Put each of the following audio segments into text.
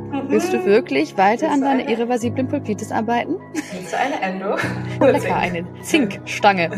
Willst du wirklich weiter an deiner irreversiblen Pulpitis arbeiten? Willst du eine Endo? Lecker, eine Zinkstange.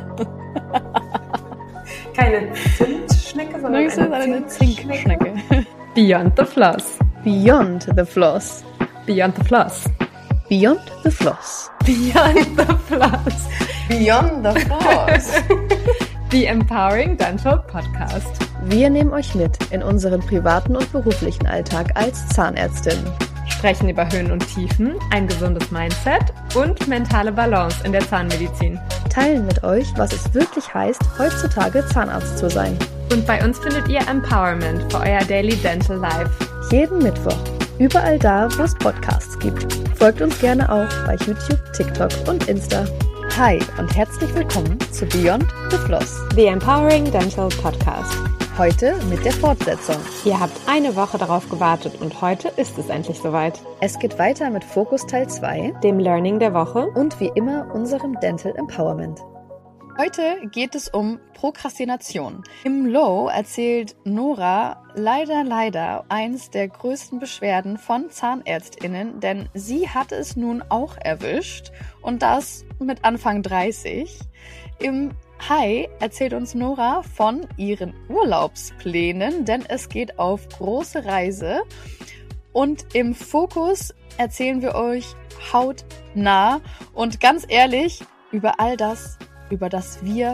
Keine Zimtschnecke, sondern eine Zinkschnecke. Beyond the Floss. Beyond the Floss. Beyond the Floss. Beyond the Floss. Beyond the Floss. Beyond the Floss. The Empowering Dental Podcast. Wir nehmen euch mit in unseren privaten und beruflichen Alltag als Zahnärztin. Sprechen über Höhen und Tiefen, ein gesundes Mindset und mentale Balance in der Zahnmedizin. Teilen mit euch, was es wirklich heißt, heutzutage Zahnarzt zu sein. Und bei uns findet ihr Empowerment für euer Daily Dental Life. Jeden Mittwoch. Überall da, wo es Podcasts gibt. Folgt uns gerne auch bei YouTube, TikTok und Insta. Hi und herzlich willkommen zu Beyond the Floss. The Empowering Dental Podcast. Heute mit der Fortsetzung. Ihr habt eine Woche darauf gewartet und heute ist es endlich soweit. Es geht weiter mit Fokus Teil 2, dem Learning der Woche und wie immer unserem Dental Empowerment. Heute geht es um Prokrastination. Im Low erzählt Nora leider eins der größten Beschwerden von ZahnärztInnen, denn sie hatte es nun auch erwischt und das mit Anfang 30. Im Hi erzählt uns Nora von ihren Urlaubsplänen, denn es geht auf große Reise. Und im Fokus erzählen wir euch hautnah und ganz ehrlich über all das, über das wir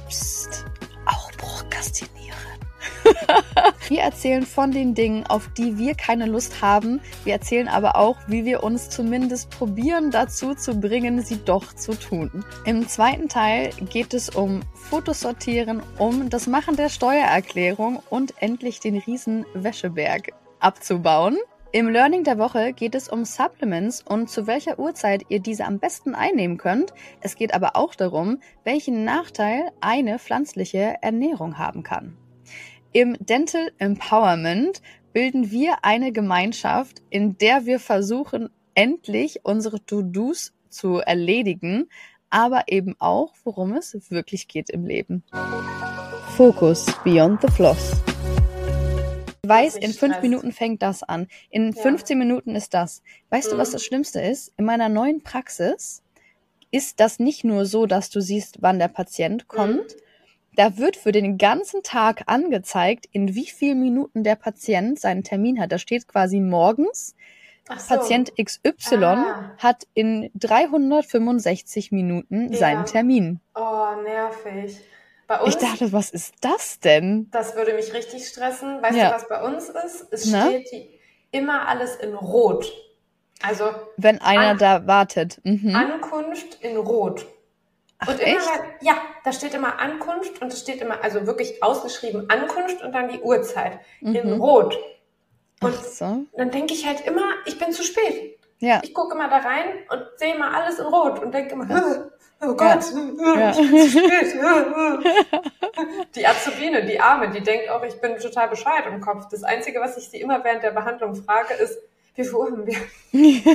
auch prokrastinieren. Wir erzählen von den Dingen, auf die wir keine Lust haben. Wir erzählen aber auch, wie wir uns zumindest probieren, dazu zu bringen, sie doch zu tun. Im zweiten Teil geht es um Fotos sortieren, um das Machen der Steuererklärung und endlich den riesen Wäscheberg abzubauen. Im Learning der Woche geht es um Supplements und zu welcher Uhrzeit ihr diese am besten einnehmen könnt. Es geht aber auch darum, welchen Nachteil eine pflanzliche Ernährung haben kann. Im Dental Empowerment bilden wir eine Gemeinschaft, in der wir versuchen, endlich unsere To-Dos zu erledigen, aber eben auch, worum es wirklich geht im Leben. Fokus Beyond the Floss. Ich weiß, in 5 Minuten fängt das an. In 15 Minuten ist das. Weißt du, was das Schlimmste ist? In meiner neuen Praxis ist das nicht nur so, dass du siehst, wann der Patient kommt. Da wird für den ganzen Tag angezeigt, in wie vielen Minuten der Patient seinen Termin hat. Da steht quasi morgens, Patient XY hat in 365 Minuten seinen Termin. Oh, nervig. Bei uns, ich dachte, was ist das denn? Das würde mich richtig stressen. Weißt du, was bei uns ist? Es steht immer alles in Rot. Also wenn einer da wartet. Ankunft in Rot. Ach, und echt? Immer, da steht immer Ankunft und es steht immer, also wirklich ausgeschrieben Ankunft und dann die Uhrzeit in Rot. Und dann denke ich halt immer, ich bin zu spät. Ja. Ich gucke immer da rein und sehe immer alles in Rot und denke immer, oh Gott, ich bin zu spät. Die Azubine, die Arme, die denkt auch, ich bin total bescheuert im Kopf. Das Einzige, was ich sie immer während der Behandlung frage, ist, wie viel Uhr haben wir?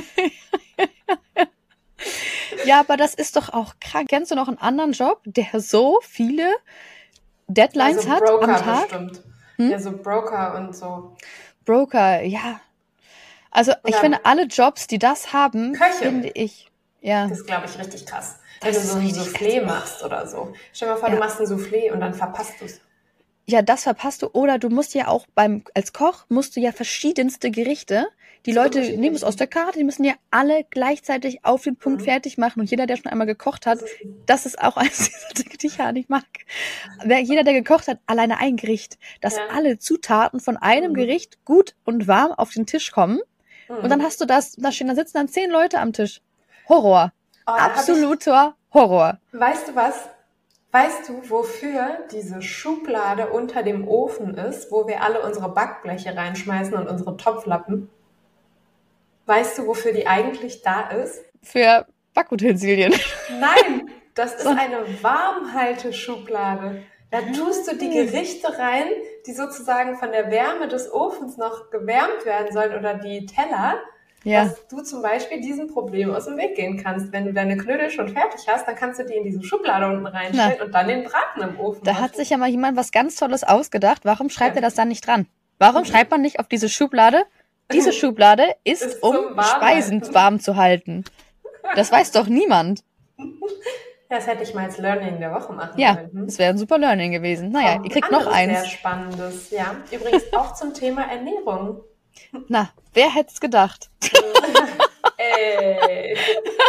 Ja, aber das ist doch auch krank. Kennst du noch einen anderen Job, der so viele Deadlines hat Broker am Tag? Bestimmt. Ja, so Broker und so. Broker, ja. Also ich finde, alle Jobs, die das haben, Köche. finde ich, ja. Das ist, glaube ich, richtig krass. Wenn du so ein Soufflé machst oder so. Stell dir mal vor, du machst ein Soufflé und dann verpasst du es. Ja, das verpasst du. Oder du musst ja auch als Koch musst du ja verschiedenste Gerichte. Die Leute nehmen es aus der Karte, die müssen ja alle gleichzeitig auf den Punkt fertig machen. Und jeder, der schon einmal gekocht hat, das ist auch eines dieser Dinge, die ich ja nicht mag. Jeder, der gekocht hat, alleine ein Gericht, dass alle Zutaten von einem Gericht gut und warm auf den Tisch kommen. Und dann hast du da sitzen dann 10 Leute am Tisch. Horror. Absoluter Horror. Weißt du was? Weißt du, wofür diese Schublade unter dem Ofen ist, wo wir alle unsere Backbleche reinschmeißen und unsere Topflappen? Weißt du, wofür die eigentlich da ist? Für Backutensilien. Nein, das ist eine Warmhalteschublade. Da tust du die Gerichte rein, die sozusagen von der Wärme des Ofens noch gewärmt werden sollen oder die Teller, dass du zum Beispiel diesem Problem aus dem Weg gehen kannst. Wenn du deine Knödel schon fertig hast, dann kannst du die in diese Schublade unten reinstellen und dann den Braten im Ofen machen. Da hat sich ja mal jemand was ganz Tolles ausgedacht. Warum schreibt er das dann nicht dran? Warum schreibt man nicht auf diese Schublade Diese Schublade ist um Speisen warm zu halten. Das weiß doch niemand. Das hätte ich mal als Learning der Woche machen können. Ja, das wäre ein super Learning gewesen. Naja, ihr kriegt noch eins. Sehr Spannendes, ja. Übrigens auch zum Thema Ernährung. Na, wer hätte es gedacht? Ey.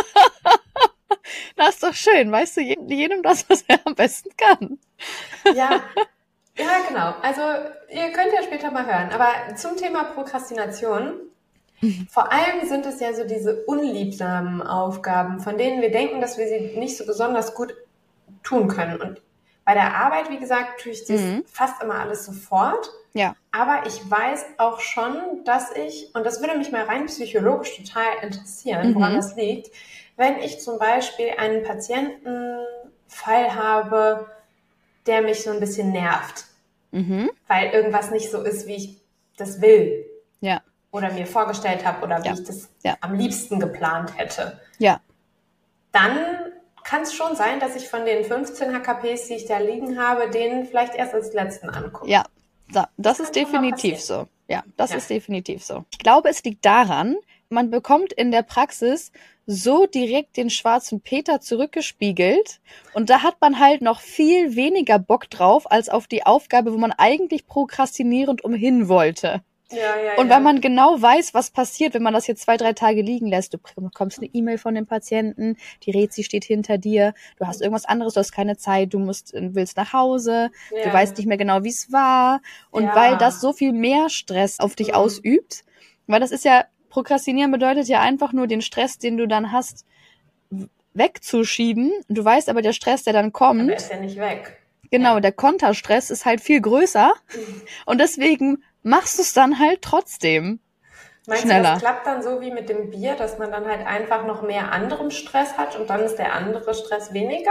Das ist doch schön, weißt du, jedem das, was er am besten kann. Ja, genau. Also ihr könnt ja später mal hören. Aber zum Thema Prokrastination, vor allem sind es ja so diese unliebsamen Aufgaben, von denen wir denken, dass wir sie nicht so besonders gut tun können. Und bei der Arbeit, wie gesagt, tue ich das fast immer alles sofort. Ja. Aber ich weiß auch schon, dass ich, und das würde mich mal rein psychologisch total interessieren, woran das liegt, wenn ich zum Beispiel einen Patientenfall habe, der mich so ein bisschen nervt, weil irgendwas nicht so ist, wie ich das will. Ja. Oder mir vorgestellt habe oder wie ich das am liebsten geplant hätte. Ja. Dann kann es schon sein, dass ich von den 15 HKPs, die ich da liegen habe, den vielleicht erst als letzten angucke. Ja, das ist definitiv so. Ja, das ist definitiv so. Ich glaube, es liegt daran, man bekommt in der Praxis so direkt den schwarzen Peter zurückgespiegelt und da hat man halt noch viel weniger Bock drauf, als auf die Aufgabe, wo man eigentlich prokrastinierend umhin wollte. Und weil man genau weiß, was passiert, wenn man das jetzt 2-3 Tage liegen lässt. Du bekommst eine E-Mail von dem Patienten, die Rezi steht hinter dir, du hast irgendwas anderes, du hast keine Zeit, du willst nach Hause, du weißt nicht mehr genau, wie es war. Und weil das so viel mehr Stress auf dich ausübt, weil das ist ja, Prokrastinieren bedeutet ja einfach nur den Stress, den du dann hast, wegzuschieben. Du weißt aber, der Stress, der dann kommt, aber der ist ja nicht weg. Genau, der Konterstress ist halt viel größer und deswegen machst du es dann halt trotzdem schneller. Meinst du, das klappt dann so wie mit dem Bier, dass man dann halt einfach noch mehr anderen Stress hat und dann ist der andere Stress weniger?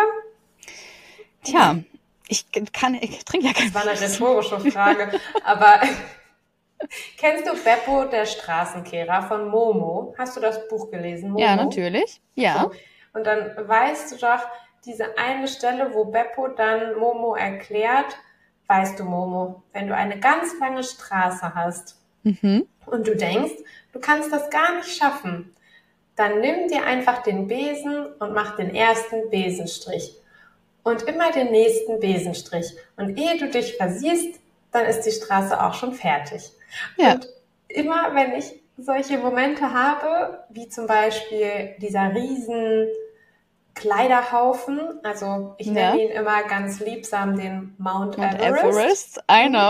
Tja, ich trinke ja kein Bier. Das war eine rhetorische Frage, aber kennst du Beppo, der Straßenkehrer von Momo? Hast du das Buch gelesen, Momo? Ja, natürlich, ja. So. Und dann weißt du doch, diese eine Stelle, wo Beppo dann Momo erklärt, weißt du, Momo, wenn du eine ganz lange Straße hast und du denkst, du kannst das gar nicht schaffen, dann nimm dir einfach den Besen und mach den ersten Besenstrich und immer den nächsten Besenstrich. Und ehe du dich versiehst, dann ist die Straße auch schon fertig. Ja. Und immer, wenn ich solche Momente habe, wie zum Beispiel dieser riesen Kleiderhaufen, also ich nenne ihn immer ganz liebsam den Mount Everest. I know.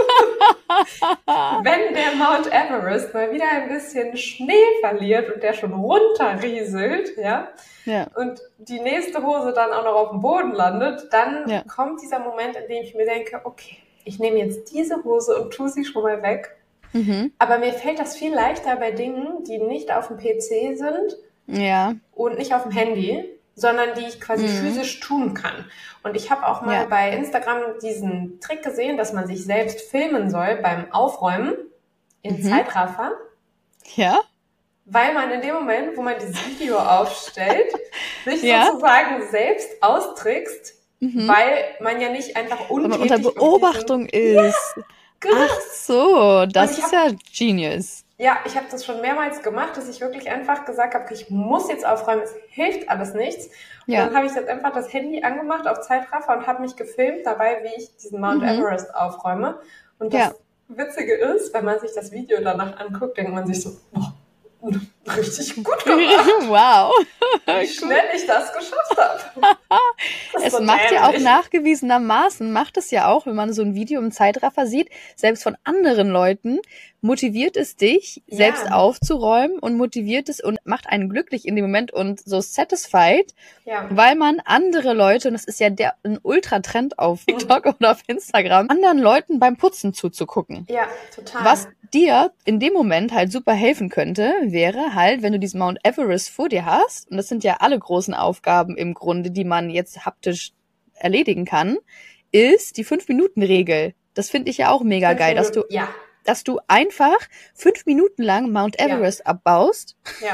Wenn der Mount Everest mal wieder ein bisschen Schnee verliert und der schon runterrieselt, und die nächste Hose dann auch noch auf dem Boden landet, dann kommt dieser Moment, in dem ich mir denke, okay, ich nehme jetzt diese Hose und tue sie schon mal weg. Aber mir fällt das viel leichter bei Dingen, die nicht auf dem PC sind und nicht auf dem Handy, sondern die ich quasi physisch tun kann. Und ich habe auch mal bei Instagram diesen Trick gesehen, dass man sich selbst filmen soll beim Aufräumen in Zeitraffer. Ja. Weil man in dem Moment, wo man dieses Video aufstellt, sich sozusagen selbst austrickst, weil man ja nicht einfach untätig unter Beobachtung ist. Ja, genau. Ach so, das ist ja genius. Ja, ich habe das schon mehrmals gemacht, dass ich wirklich einfach gesagt habe, ich muss jetzt aufräumen, es hilft alles nichts. Und dann habe ich jetzt einfach das Handy angemacht auf Zeitraffer und habe mich gefilmt dabei, wie ich diesen Mount Everest aufräume. Und das Witzige ist, wenn man sich das Video danach anguckt, denkt man sich so, richtig gut gemacht. Wow. Wie schnell ich das geschafft habe. Es macht ja auch nachgewiesenermaßen, macht es ja auch, wenn man so ein Video im Zeitraffer sieht, selbst von anderen Leuten, motiviert es dich, selbst aufzuräumen und motiviert es und macht einen glücklich in dem Moment und so satisfied, weil man andere Leute, und das ist ja ein Ultra-Trend auf TikTok oder auf Instagram, anderen Leuten beim Putzen zuzugucken. Ja, total. Was dir in dem Moment halt super helfen könnte, wäre halt, wenn du diesen Mount Everest vor dir hast, und das sind ja alle großen Aufgaben im Grunde, die man jetzt haptisch erledigen kann, ist die 5-Minuten-Regel. Das finde ich ja auch mega geil, dass du einfach 5 Minuten lang Mount Everest abbaust. Ja.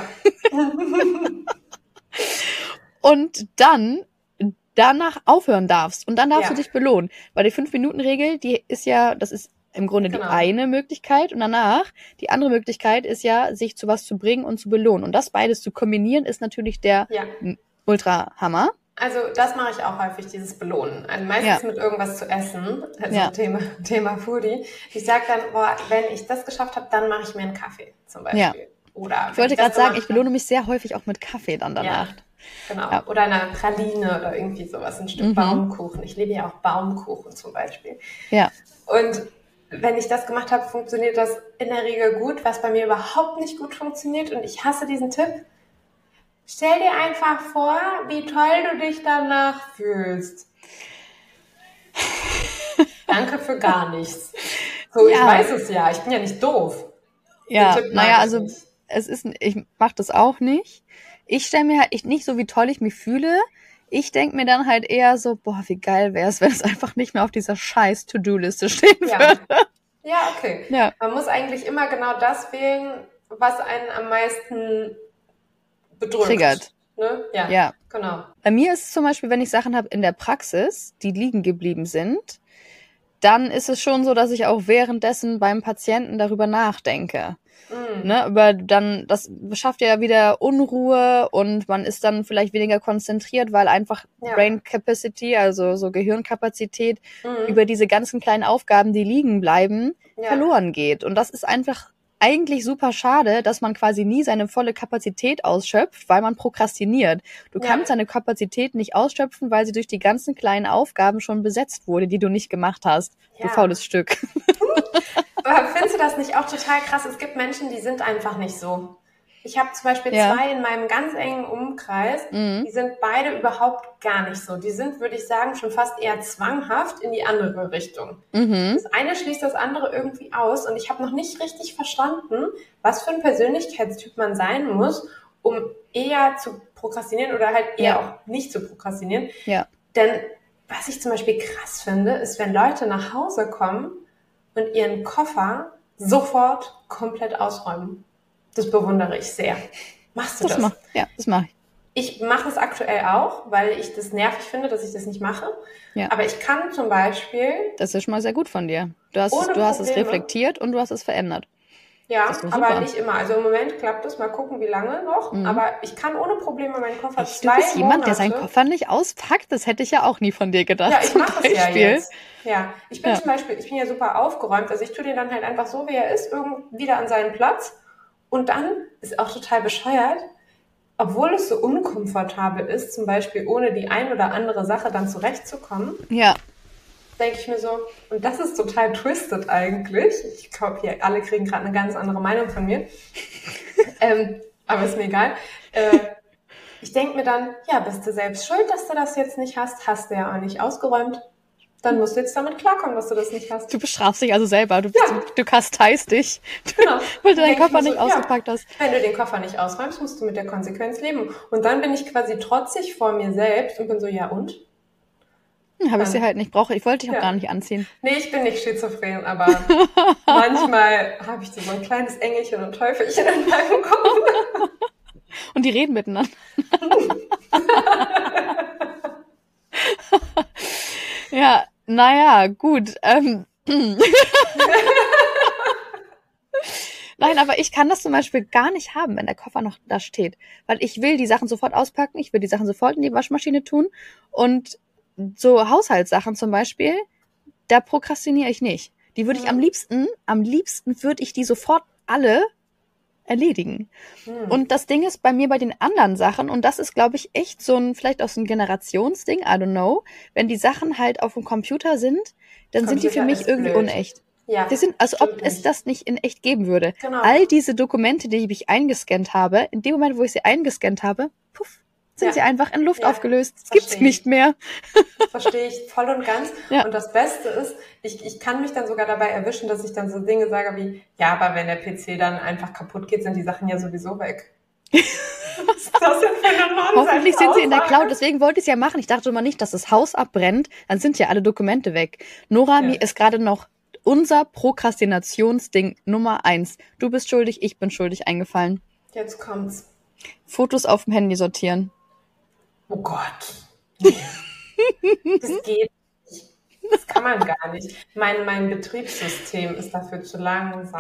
Und dann danach aufhören darfst. Und dann darfst du dich belohnen. Weil die 5-Minuten-Regel, die ist ja, das ist im Grunde die eine Möglichkeit. Und danach, die andere Möglichkeit ist ja, sich zu was zu bringen und zu belohnen. Und das beides zu kombinieren, ist natürlich der Ultra-Hammer. Also das mache ich auch häufig, dieses Belohnen. Also meistens mit irgendwas zu essen, also Thema Foodie. Ich sage dann, wenn ich das geschafft habe, dann mache ich mir einen Kaffee zum Beispiel. Ja. Oder ich wollte gerade sagen, ich belohne mich sehr häufig auch mit Kaffee dann danach. Ja, genau. Ja. Oder eine Praline oder irgendwie sowas, ein Stück Baumkuchen. Ich liebe ja auch Baumkuchen zum Beispiel. Ja. Und wenn ich das gemacht habe, funktioniert das in der Regel gut, was bei mir überhaupt nicht gut funktioniert. Und ich hasse diesen Tipp. Stell dir einfach vor, wie toll du dich danach fühlst. Danke für gar nichts. So, ich weiß es ja. Ich bin ja nicht doof. Ja, naja, also ich mache das auch nicht. Ich stelle mir halt nicht so, wie toll ich mich fühle. Ich denke mir dann halt eher so, boah, wie geil wäre es, wenn es einfach nicht mehr auf dieser scheiß To-Do-Liste stehen würde. Ja, okay. Ja. Man muss eigentlich immer genau das wählen, was einen am meisten bedrückt. Triggert. Ne? Ja, genau. Bei mir ist es zum Beispiel, wenn ich Sachen habe in der Praxis, die liegen geblieben sind, dann ist es schon so, dass ich auch währenddessen beim Patienten darüber nachdenke. Ne, das schafft ja wieder Unruhe und man ist dann vielleicht weniger konzentriert, weil einfach Brain Capacity, also so Gehirnkapazität, über diese ganzen kleinen Aufgaben, die liegen bleiben, verloren geht. Und das ist einfach eigentlich super schade, dass man quasi nie seine volle Kapazität ausschöpft, weil man prokrastiniert. Du kannst deine Kapazität nicht ausschöpfen, weil sie durch die ganzen kleinen Aufgaben schon besetzt wurde, die du nicht gemacht hast. Du faules Stück. Aber findest du das nicht auch total krass? Es gibt Menschen, die sind einfach nicht so. Ich habe zum Beispiel 2 in meinem ganz engen Umkreis, die sind beide überhaupt gar nicht so. Die sind, würde ich sagen, schon fast eher zwanghaft in die andere Richtung. Das eine schließt das andere irgendwie aus und ich habe noch nicht richtig verstanden, was für ein Persönlichkeitstyp man sein muss, um eher zu prokrastinieren oder halt eher auch nicht zu prokrastinieren. Ja. Denn was ich zum Beispiel krass finde, ist, wenn Leute nach Hause kommen und ihren Koffer sofort komplett ausräumen. Das bewundere ich sehr. Machst du das? Das mache ich. Ich mache es aktuell auch, weil ich das nervig finde, dass ich das nicht mache. Ja. Aber ich kann zum Beispiel... Das ist schon mal sehr gut von dir. Du hast es reflektiert und du hast es verändert. Ja, aber nicht immer. Also im Moment klappt es. Mal gucken, wie lange noch. Aber ich kann ohne Probleme meinen Koffer 2 Monate... Du bist jemand, der seinen Koffer nicht auspackt? Das hätte ich ja auch nie von dir gedacht. Ja, ich mache es ja jetzt. Ja, ich bin zum Beispiel, ich bin ja super aufgeräumt. Also ich tue den dann halt einfach so, wie er ist, wieder an seinen Platz. Und dann ist auch total bescheuert, obwohl es so unkomfortabel ist, zum Beispiel ohne die ein oder andere Sache dann zurechtzukommen, denke ich mir so, und das ist total twisted eigentlich. Ich glaube, hier alle kriegen gerade eine ganz andere Meinung von mir. Aber ist mir egal. Ich denke mir dann, ja, bist du selbst schuld, dass du das jetzt nicht hast? Hast du ja auch nicht ausgeräumt. Dann musst du jetzt damit klarkommen, dass du das nicht hast. Du bestrafst dich also selber. Du kasteist dich. Genau. Weil du deinen Koffer nicht ausgepackt hast. Wenn du den Koffer nicht ausräumst, musst du mit der Konsequenz leben. Und dann bin ich quasi trotzig vor mir selbst und bin so, ja und? Habe ich sie halt nicht brauche. Ich wollte dich auch gar nicht anziehen. Nee, ich bin nicht schizophren, aber manchmal habe ich so ein kleines Engelchen und Teufelchen in meinem Kopf. Und die reden miteinander. Ja, naja, gut. Nein, aber ich kann das zum Beispiel gar nicht haben, wenn der Koffer noch da steht. Weil ich will die Sachen sofort auspacken, ich will die Sachen sofort in die Waschmaschine tun. Und so Haushaltssachen zum Beispiel, da prokrastiniere ich nicht. Die würde ich am liebsten würde ich die sofort alle erledigen. Und das Ding ist bei mir bei den anderen Sachen, und das ist, glaube ich, echt vielleicht auch so ein Generationsding, I don't know, wenn die Sachen halt auf dem Computer sind, dann sind die für mich irgendwie unecht. Ja, die sind, als ob es das nicht in echt geben würde. Genau. All diese Dokumente, die ich eingescannt habe, in dem Moment, wo ich sie eingescannt habe, puff, sind sie einfach in Luft aufgelöst. Das gibt's nicht mehr. Das verstehe ich voll und ganz. Ja. Und das Beste ist, ich kann mich dann sogar dabei erwischen, dass ich dann so Dinge sage wie, ja, aber wenn der PC dann einfach kaputt geht, sind die Sachen ja sowieso weg. Was ist das denn für eine Nonsens? Hoffentlich sind sie in der Cloud, deswegen wollte ich es ja machen. Ich dachte immer nicht, dass das Haus abbrennt, dann sind ja alle Dokumente weg. Nora, mir ist gerade noch unser Prokrastinationsding Nummer 1. Du bist schuldig, ich bin schuldig eingefallen. Jetzt kommt's. Fotos auf dem Handy sortieren. Oh Gott. Nee. Das geht nicht. Das kann man gar nicht. Mein Betriebssystem ist dafür zu langsam.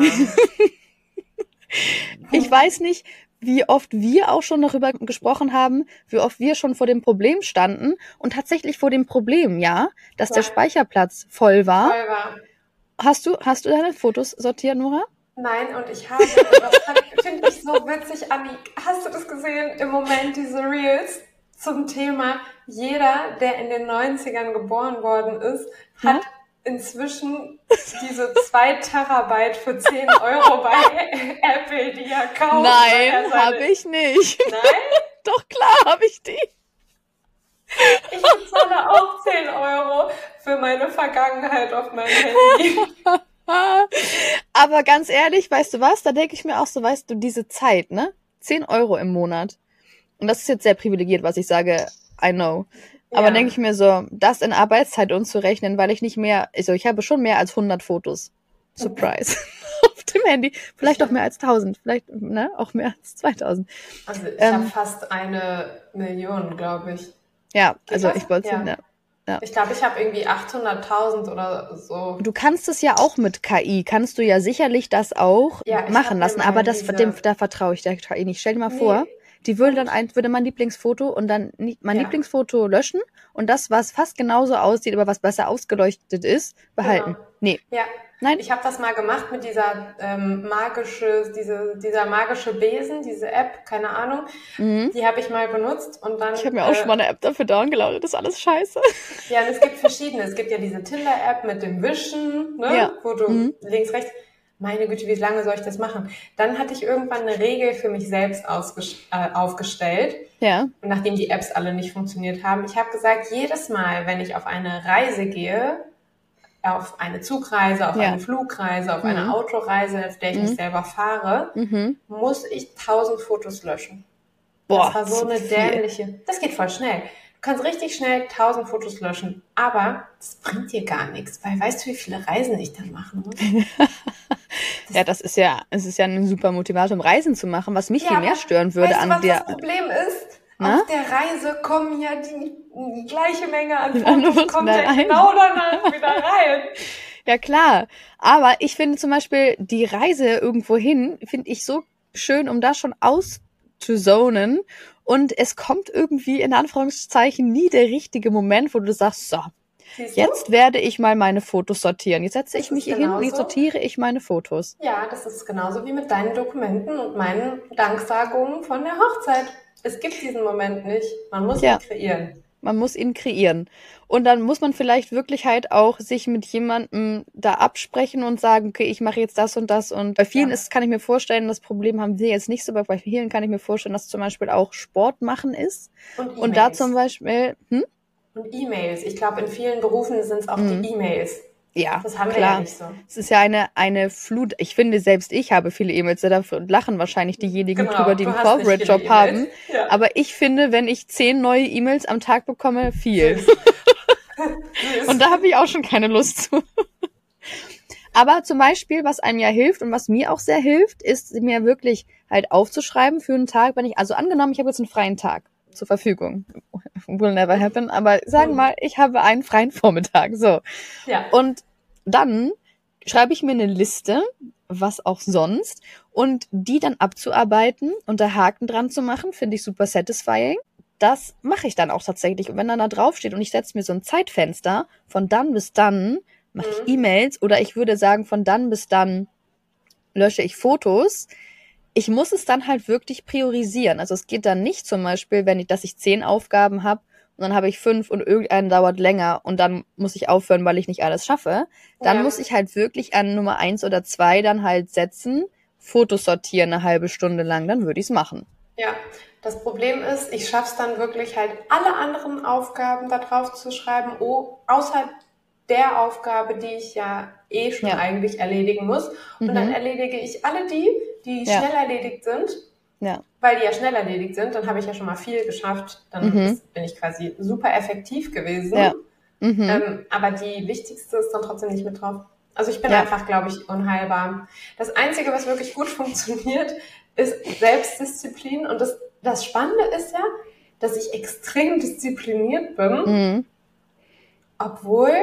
Ich weiß nicht, wie oft wir auch schon darüber gesprochen haben, wie oft wir schon vor dem Problem standen und tatsächlich vor dem Problem, dass der Speicherplatz voll war. Hast du deine Fotos sortiert, Nora? Nein, und ich habe, das finde ich so witzig, Anni, hast du das gesehen, im Moment diese Reels zum Thema, jeder, der in den 90ern geboren worden ist, hat inzwischen diese 2 Terabyte für 10 Euro bei Apple, die er kauft. Nein, habe ich nicht. Nein? Doch, klar habe ich die. Ich bezahle auch 10 Euro für meine Vergangenheit auf meinem Handy. Aber ganz ehrlich, weißt du was? Da denke ich mir auch so, weißt du, diese Zeit, 10 Euro im Monat. Und das ist jetzt sehr privilegiert, was ich sage, I know. Aber denke ich mir so, das in Arbeitszeit umzurechnen, weil ich nicht mehr, also ich habe schon mehr als 100 Fotos. Surprise. Auf dem Handy. Vielleicht auch mehr als 1000. Vielleicht, auch mehr als 2000. Also ich habe fast 1 Million, glaube ich. Ja, also ich wollte ja. Ich glaube, ich habe irgendwie 800.000 oder so. Du kannst es ja auch mit KI, kannst du ja sicherlich das auch machen lassen, aber da vertraue ich der KI nicht. Stell dir mal vor, die würde mein Lieblingsfoto und dann mein Lieblingsfoto löschen und das, was fast genauso aussieht, aber was besser ausgeleuchtet ist, behalten. Genau. Nee. Ja. Nein. Ich habe das mal gemacht mit dieser magische Besen, diese App, keine Ahnung. Die habe ich mal benutzt und dann. Ich habe mir auch schon mal eine App dafür downgeloadet, das ist alles scheiße. Ja, und es gibt verschiedene. Es gibt ja diese Tinder-App mit dem Wischen, wo du links, rechts. Meine Güte, wie lange soll ich das machen? Dann hatte ich irgendwann eine Regel für mich selbst aufgestellt. Ja. Und nachdem die Apps alle nicht funktioniert haben, ich habe gesagt, jedes Mal, wenn ich auf eine Reise gehe, auf eine Zugreise, auf eine Flugreise, auf eine Autoreise, auf der ich nicht selber fahre, muss ich 1000 Fotos löschen. Boah, das war so eine dämliche. Das geht voll schnell. Du kannst richtig schnell 1000 Fotos löschen, aber das bringt dir gar nichts, weil weißt du, wie viele Reisen ich dann machen muss? Es ist ja ein super Motivator, um Reisen zu machen, was mich viel mehr stören würde an der. Das Problem ist, auf der Reise kommen ja die gleiche Menge an Fotos, kommt ja genau danach wieder rein. Ja, klar. Aber ich finde zum Beispiel die Reise irgendwo hin, finde ich so schön, um da schon auszuzonen. Und es kommt irgendwie in Anführungszeichen nie der richtige Moment, wo du sagst, so, jetzt werde ich mal meine Fotos sortieren. Jetzt setze ich mich hier hin und jetzt sortiere ich meine Fotos. Ja, das ist genauso wie mit deinen Dokumenten und meinen Danksagungen von der Hochzeit. Es gibt diesen Moment nicht. Man muss ihn kreieren. Man muss ihn kreieren. Und dann muss man vielleicht wirklich halt auch sich mit jemandem da absprechen und sagen, okay, ich mache jetzt das und das. Und bei vielen kann ich mir vorstellen, das Problem haben wir jetzt nicht so, aber bei vielen kann ich mir vorstellen, dass zum Beispiel auch Sport machen ist. Und da zum Beispiel, Und E-Mails. Ich glaube, in vielen Berufen sind es auch die E-Mails. Ja, das haben wir ja nicht so. Es ist ja eine Flut. Ich finde, selbst ich habe viele E-Mails. Dafür lachen wahrscheinlich diejenigen drüber, die einen Corporate-Job haben. Ja. Aber ich finde, wenn ich 10 neue E-Mails am Tag bekomme, viel. Und da habe ich auch schon keine Lust zu. Aber zum Beispiel, was einem ja hilft und was mir auch sehr hilft, ist mir wirklich halt aufzuschreiben für einen Tag, wenn ich, also angenommen, ich habe jetzt einen freien Tag zur Verfügung. Will never happen, aber sagen wir mal, ich habe einen freien Vormittag, so. Ja. Und dann schreibe ich mir eine Liste, was auch sonst, und die dann abzuarbeiten und da Haken dran zu machen, finde ich super satisfying. Das mache ich dann auch tatsächlich. Und wenn dann da drauf steht und ich setze mir so ein Zeitfenster, von dann bis dann mache ich E-Mails oder ich würde sagen, von dann bis dann lösche ich Fotos. Ich muss es dann halt wirklich priorisieren. Also es geht dann nicht zum Beispiel, dass ich 10 Aufgaben habe und dann habe ich 5 und irgendeine dauert länger und dann muss ich aufhören, weil ich nicht alles schaffe. Dann muss ich halt wirklich an Nummer 1 oder 2 dann halt setzen, Fotos sortieren eine halbe Stunde lang, dann würde ich es machen. Ja, das Problem ist, ich schaffe es dann wirklich halt alle anderen Aufgaben da drauf zu schreiben, außer der Aufgabe, die ich ja schon eigentlich erledigen muss. Und dann erledige ich alle die schnell erledigt sind. Ja. Weil die ja schnell erledigt sind, dann habe ich ja schon mal viel geschafft. Dann bin ich quasi super effektiv gewesen. Ja. Aber die wichtigste ist dann trotzdem nicht mit drauf. Also ich bin einfach, glaube ich, unheilbar. Das Einzige, was wirklich gut funktioniert, ist Selbstdisziplin. Und das Spannende ist ja, dass ich extrem diszipliniert bin, obwohl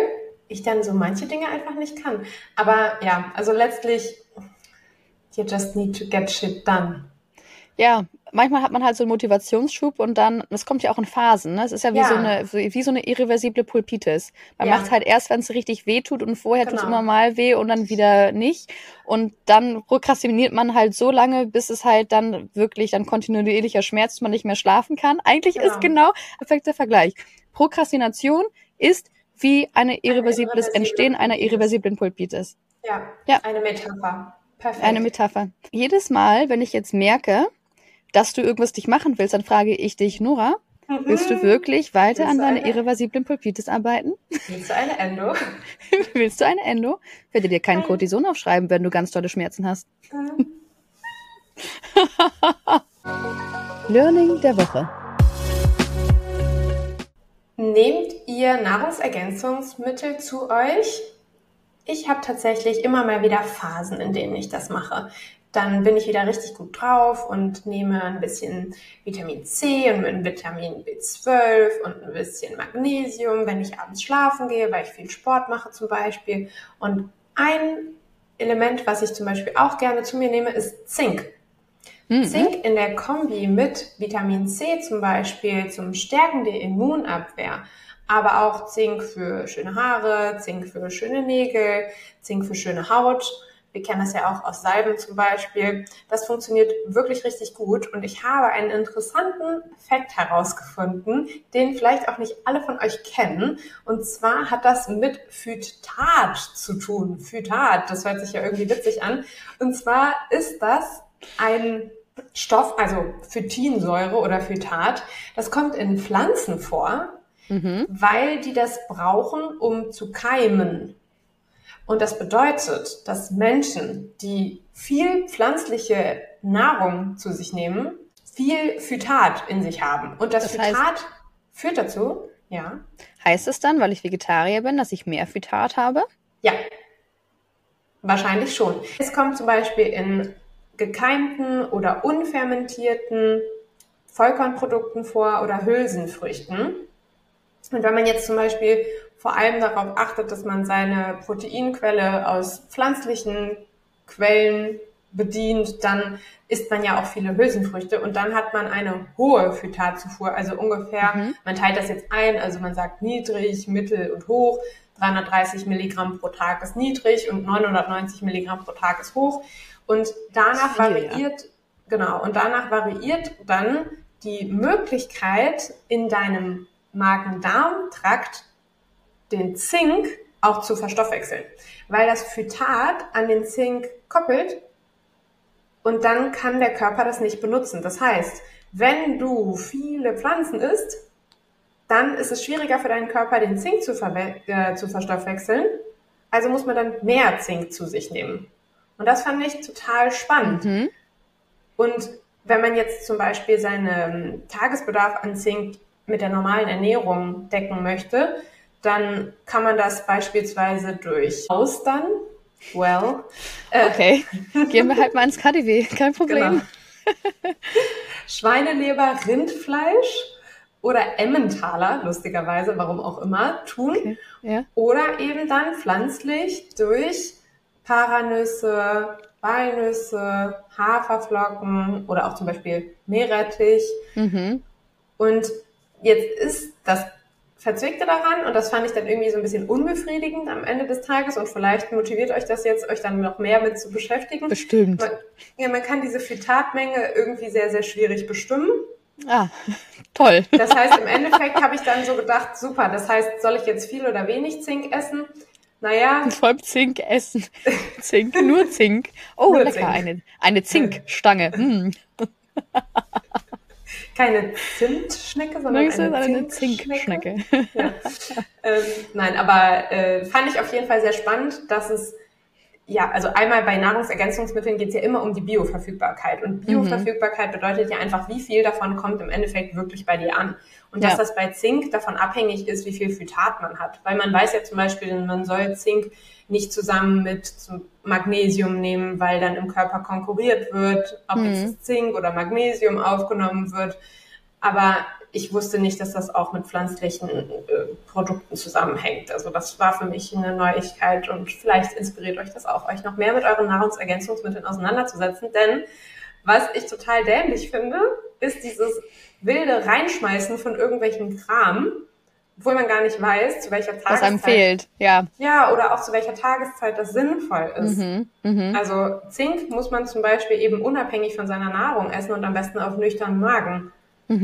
ich dann so manche Dinge einfach nicht kann. Aber ja, also letztlich, you just need to get shit done. Ja, manchmal hat man halt so einen Motivationsschub und dann, das kommt ja auch in Phasen, ne? Es ist ja wie so eine irreversible Pulpitis. Man macht es halt erst, wenn es richtig weh tut und vorher tut es immer mal weh und dann wieder nicht. Und dann prokrastiniert man halt so lange, bis es halt dann wirklich dann kontinuierlicher Schmerz, dass man nicht mehr schlafen kann. Eigentlich ist genau perfekter Vergleich. Prokrastination ist wie das Entstehen einer irreversiblen Pulpitis. Ja, eine Metapher. Perfekt. Eine Metapher. Jedes Mal, wenn ich jetzt merke, dass du irgendwas nicht machen willst, dann frage ich dich, Nora, willst du wirklich weiter an deiner irreversiblen Pulpitis arbeiten? Willst du eine Endo? Willst du eine Endo? Ich werde dir keinen Cortison aufschreiben, wenn du ganz tolle Schmerzen hast. Learning der Woche. Nehmt ihr Nahrungsergänzungsmittel zu euch? Ich habe tatsächlich immer mal wieder Phasen, in denen ich das mache. Dann bin ich wieder richtig gut drauf und nehme ein bisschen Vitamin C und ein Vitamin B12 und ein bisschen Magnesium, wenn ich abends schlafen gehe, weil ich viel Sport mache zum Beispiel. Und ein Element, was ich zum Beispiel auch gerne zu mir nehme, ist Zink. Zink in der Kombi mit Vitamin C zum Beispiel zum Stärken der Immunabwehr, aber auch Zink für schöne Haare, Zink für schöne Nägel, Zink für schöne Haut. Wir kennen das ja auch aus Salben zum Beispiel. Das funktioniert wirklich richtig gut und ich habe einen interessanten Fakt herausgefunden, den vielleicht auch nicht alle von euch kennen. Und zwar hat das mit Phytat zu tun. Phytat, das hört sich ja irgendwie witzig an. Und zwar ist das ein Stoff, also Phytinsäure oder Phytat, das kommt in Pflanzen vor, weil die das brauchen, um zu keimen. Und das bedeutet, dass Menschen, die viel pflanzliche Nahrung zu sich nehmen, viel Phytat in sich haben. Und das Phytat führt dazu, Heißt es dann, weil ich Vegetarier bin, dass ich mehr Phytat habe? Ja, wahrscheinlich schon. Es kommt zum Beispiel in gekeimten oder unfermentierten Vollkornprodukten vor oder Hülsenfrüchten. Und wenn man jetzt zum Beispiel vor allem darauf achtet, dass man seine Proteinquelle aus pflanzlichen Quellen bedient, dann isst man ja auch viele Hülsenfrüchte und dann hat man eine hohe Phytatzufuhr, also ungefähr, man teilt das jetzt ein, also man sagt niedrig, mittel und hoch, 330 Milligramm pro Tag ist niedrig und 990 Milligramm pro Tag ist hoch und danach variiert dann die Möglichkeit in deinem Magen-Darm-Trakt den Zink auch zu verstoffwechseln, weil das Phytat an den Zink koppelt und dann kann der Körper das nicht benutzen. Das heißt, wenn du viele Pflanzen isst, dann ist es schwieriger für deinen Körper, den Zink zu verstoffwechseln, also muss man dann mehr Zink zu sich nehmen. Und das fand ich total spannend. Und wenn man jetzt zum Beispiel seinen Tagesbedarf an Zink mit der normalen Ernährung decken möchte, dann kann man das beispielsweise durch Austern, okay, gehen wir halt mal ins KDW, kein Problem. Genau. Schweineleber, Rindfleisch oder Emmentaler, lustigerweise, warum auch immer, tun. Okay. Ja. Oder eben dann pflanzlich durch Paranüsse, Walnüsse, Haferflocken oder auch zum Beispiel Meerrettich. Und jetzt ist das Verzwickte daran, und das fand ich dann irgendwie so ein bisschen unbefriedigend am Ende des Tages und vielleicht motiviert euch das jetzt, euch dann noch mehr mit zu beschäftigen. Bestimmt. Man kann diese Phytatmenge irgendwie sehr, sehr schwierig bestimmen. Ah, toll. Das heißt, im Endeffekt habe ich dann so gedacht, super, das heißt, soll ich jetzt viel oder wenig Zink essen? Naja. Vor allem Zink essen. Zink, nur Zink. Oh, nur lecker, Zink. Eine Zinkstange. Keine Zimtschnecke, sondern eine Zinkschnecke. Ja. Nein, aber fand ich auf jeden Fall sehr spannend, dass es, also einmal bei Nahrungsergänzungsmitteln geht es ja immer um die Bioverfügbarkeit. Und Bioverfügbarkeit bedeutet ja einfach, wie viel davon kommt im Endeffekt wirklich bei dir an. Und dass das bei Zink davon abhängig ist, wie viel Phytat man hat. Weil man weiß ja zum Beispiel, man soll Zink nicht zusammen mit Magnesium nehmen, weil dann im Körper konkurriert wird, ob jetzt Zink oder Magnesium aufgenommen wird. Aber ich wusste nicht, dass das auch mit pflanzlichen Produkten zusammenhängt. Also das war für mich eine Neuigkeit und vielleicht inspiriert euch das auch, euch noch mehr mit euren Nahrungsergänzungsmitteln auseinanderzusetzen. Denn was ich total dämlich finde, ist dieses wilde Reinschmeißen von irgendwelchen Kram, obwohl man gar nicht weiß, zu welcher Tageszeit. Was einem fehlt, ja. Ja, oder auch zu welcher Tageszeit das sinnvoll ist. Also Zink muss man zum Beispiel eben unabhängig von seiner Nahrung essen und am besten auf nüchternen Magen.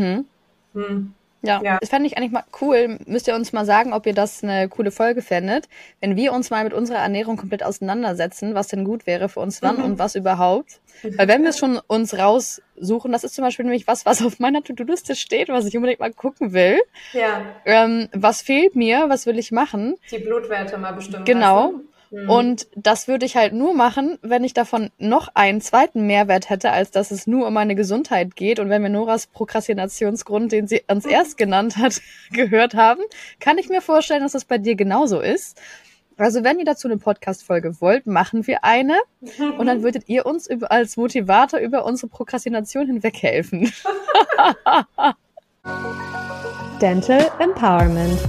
Ja, das fände ich eigentlich mal cool. Müsst ihr uns mal sagen, ob ihr das eine coole Folge fändet, wenn wir uns mal mit unserer Ernährung komplett auseinandersetzen, was denn gut wäre für uns wann und was überhaupt. Weil wenn wir es schon uns raussuchen, das ist zum Beispiel nämlich was auf meiner To-Do-Liste steht, was ich unbedingt mal gucken will. Ja. Was fehlt mir? Was will ich machen? Die Blutwerte mal bestimmen. Genau. Und das würde ich halt nur machen, wenn ich davon noch einen zweiten Mehrwert hätte, als dass es nur um meine Gesundheit geht. Und wenn wir Noras Prokrastinationsgrund, den sie uns erst genannt hat, gehört haben, kann ich mir vorstellen, dass das bei dir genauso ist. Also wenn ihr dazu eine Podcast-Folge wollt, machen wir eine. Und dann würdet ihr uns als Motivator über unsere Prokrastination hinweg helfen. Dental Empowerment.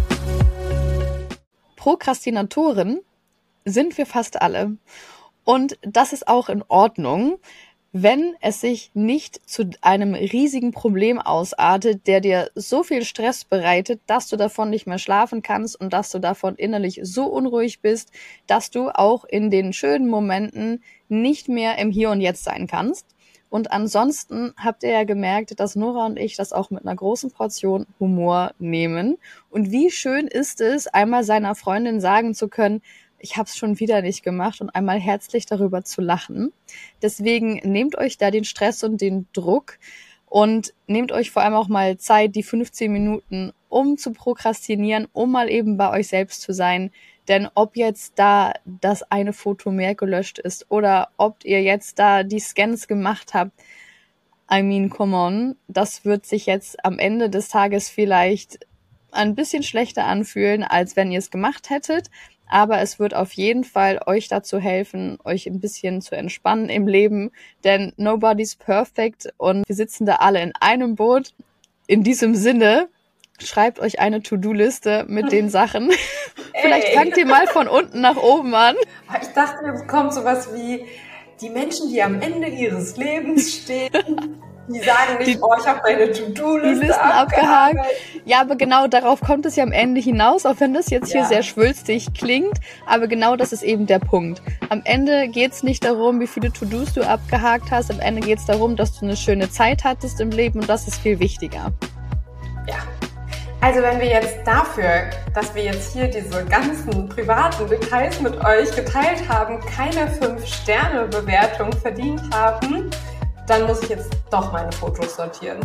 Prokrastinatoren sind wir fast alle. Und das ist auch in Ordnung, wenn es sich nicht zu einem riesigen Problem ausartet, der dir so viel Stress bereitet, dass du davon nicht mehr schlafen kannst und dass du davon innerlich so unruhig bist, dass du auch in den schönen Momenten nicht mehr im Hier und Jetzt sein kannst. Und ansonsten habt ihr ja gemerkt, dass Nora und ich das auch mit einer großen Portion Humor nehmen. Und wie schön ist es, einmal seiner Freundin sagen zu können, ich habe es schon wieder nicht gemacht und einmal herzlich darüber zu lachen. Deswegen nehmt euch da den Stress und den Druck und nehmt euch vor allem auch mal Zeit, die 15 Minuten, um zu prokrastinieren, um mal eben bei euch selbst zu sein. Denn ob jetzt da das eine Foto mehr gelöscht ist oder ob ihr jetzt da die Scans gemacht habt, I mean, come on, das wird sich jetzt am Ende des Tages vielleicht ein bisschen schlechter anfühlen, als wenn ihr es gemacht hättet. Aber es wird auf jeden Fall euch dazu helfen, euch ein bisschen zu entspannen im Leben, denn nobody's perfect und wir sitzen da alle in einem Boot. In diesem Sinne, schreibt euch eine To-Do-Liste mit den Sachen. Vielleicht fangt ihr mal von unten nach oben an. Ich dachte, es kommt sowas wie die Menschen, die am Ende ihres Lebens stehen. Die sagen nicht, ich habe meine To-Do-Liste abgehakt. Ja, aber genau darauf kommt es ja am Ende hinaus, auch wenn das jetzt hier sehr schwülstig klingt. Aber genau das ist eben der Punkt. Am Ende geht's nicht darum, wie viele To-Dos du abgehakt hast. Am Ende geht's darum, dass du eine schöne Zeit hattest im Leben und das ist viel wichtiger. Ja. Also wenn wir jetzt dafür, dass wir jetzt hier diese ganzen privaten Details mit euch geteilt haben, keine 5-Sterne-Bewertung verdient haben, dann muss ich jetzt doch meine Fotos sortieren.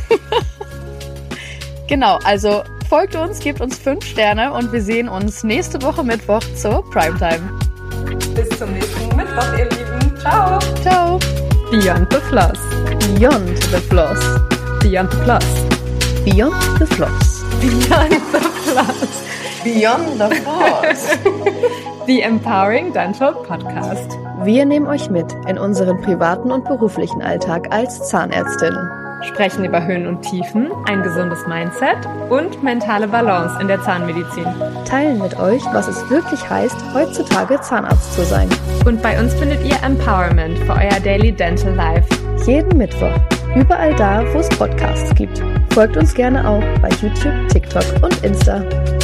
Genau, also folgt uns, gebt uns 5 Sterne und wir sehen uns nächste Woche Mittwoch zur Primetime. Bis zum nächsten Mittwoch, ihr Lieben. Ciao. Ciao. Beyond the Floss. Beyond the Floss. Beyond the Floss. Beyond the Floss. Beyond the Floss. Beyond the Floss. The Empowering Dental Podcast. Wir nehmen euch mit in unseren privaten und beruflichen Alltag als Zahnärztin. Sprechen über Höhen und Tiefen, ein gesundes Mindset und mentale Balance in der Zahnmedizin. Teilen mit euch, was es wirklich heißt, heutzutage Zahnarzt zu sein. Und bei uns findet ihr Empowerment für euer Daily Dental Life. Jeden Mittwoch. Überall da, wo es Podcasts gibt. Folgt uns gerne auch bei YouTube, TikTok und Insta.